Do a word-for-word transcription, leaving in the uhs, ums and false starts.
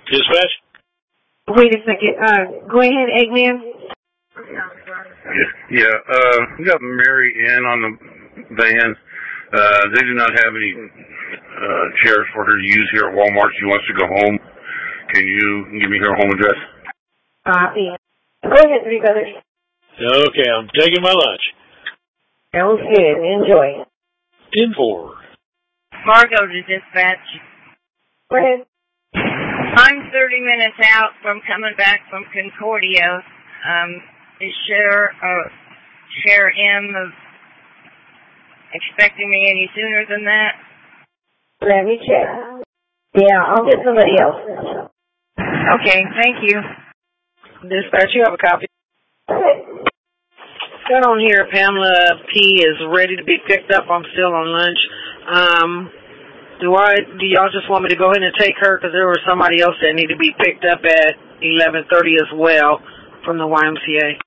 Dispatch? Wait a second. Uh, go ahead, Eggman. Yeah, yeah. Uh, we got Mary Ann on the van. Uh, they do not have any uh, chairs for her to use here at Walmart. She wants to go home. Can you give me her home address? Uh, yeah. Go ahead, Three Brothers. Okay, I'm taking my lunch. Sounds good. Enjoy. ten four. Fargo to dispatch. Go ahead. I'm thirty minutes out from coming back from Concordia. Um, is Sheriff, uh, Sheriff M expecting me any sooner than that? Let me check. Yeah, I'll get somebody else. Okay, thank you. Dispatch, you have a copy. Got on here, Pamela P. is ready to be picked up. I'm still on lunch. Um, do I? Do y'all just want me to go ahead and take her? Because there was somebody else that needed to be picked up at eleven thirty as well from the Y M C A.